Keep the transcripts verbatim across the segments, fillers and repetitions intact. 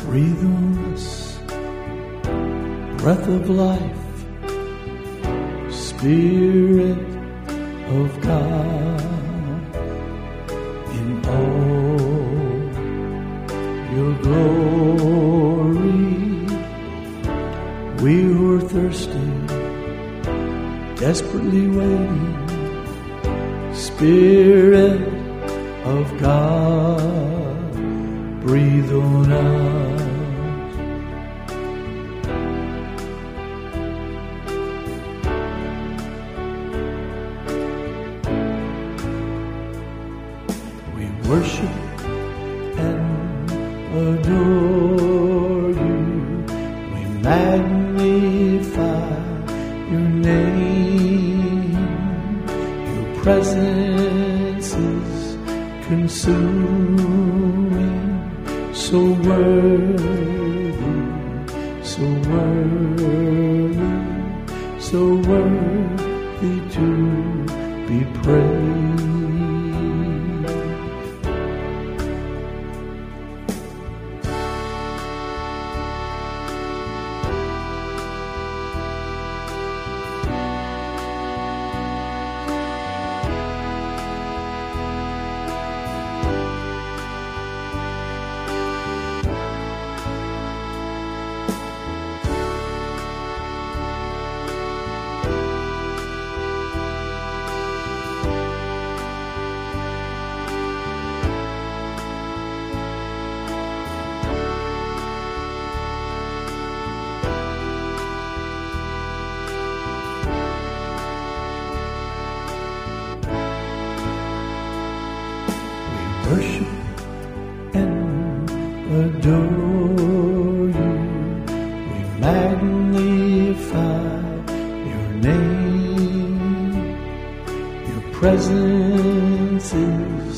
Breathe on us, breath of life, Spirit of God, in all your glory. We were thirsty, desperately waiting, Spirit of God, breathe on us. We worship and adore you. We magnify your name. Your presence is consuming, so worthy, so worthy, so worthy to be praised. Worship and adore you. We magnify your name. Your presence is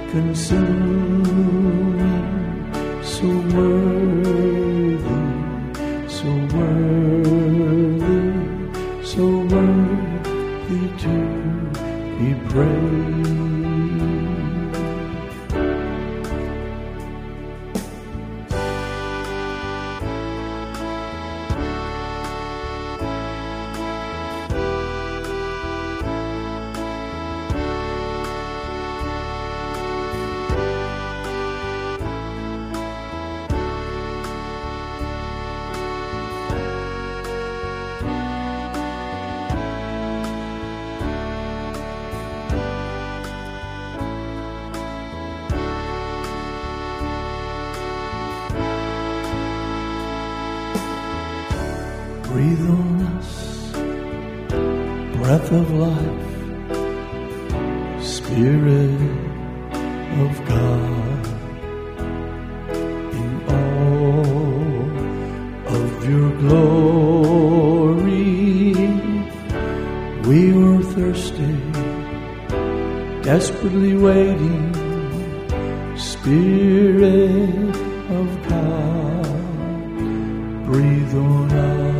consuming, so worthy, so worthy, so worthy to be praised. Breathe on us, breath of life, Spirit of God, in all of your glory. We were thirsty, desperately waiting, Spirit of God, breathe on us.